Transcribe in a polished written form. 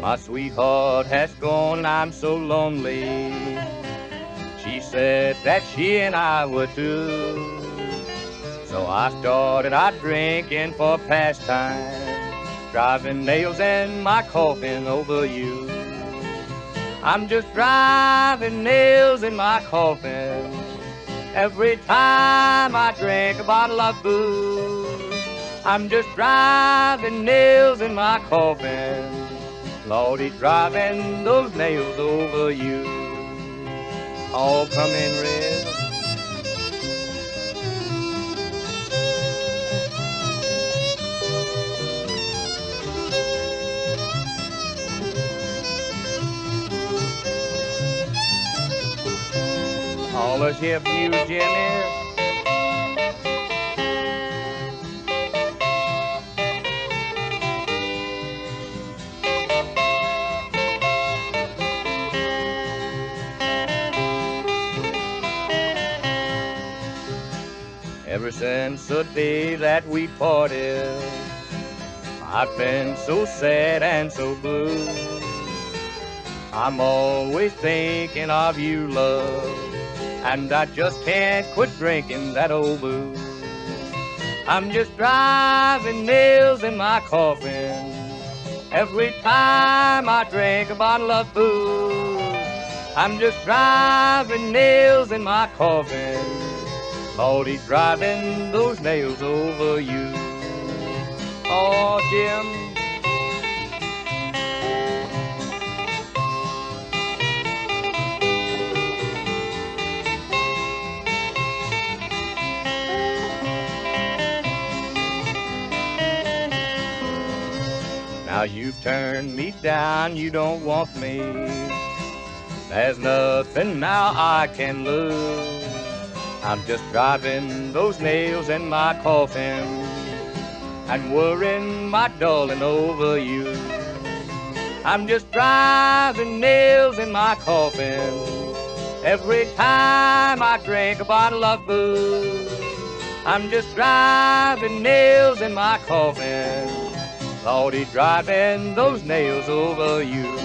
My sweetheart has gone, I'm so lonely. She said that she and I were two. So I started out drinking for pastime, driving nails in my coffin over you. I'm just driving nails in my coffin every time I drink a bottle of booze. I'm just driving nails in my coffin, Lordy, driving those nails over you. All come in red. All us here from you, Jimmy. Ever since the day that we parted, I've been so sad and so blue. I'm always thinking of you, love, and I just can't quit drinking that old booze. I'm just driving nails in my coffin every time I drink a bottle of booze. I'm just driving nails in my coffin, Lordy, driving those nails over you. Oh, Jim. Now you've turned me down, you don't want me. There's nothing now I can lose. I'm just driving those nails in my coffin and worrying my darling over you. I'm just driving nails in my coffin every time I drink a bottle of booze. I'm just driving nails in my coffin, Lordy, driving those nails over you.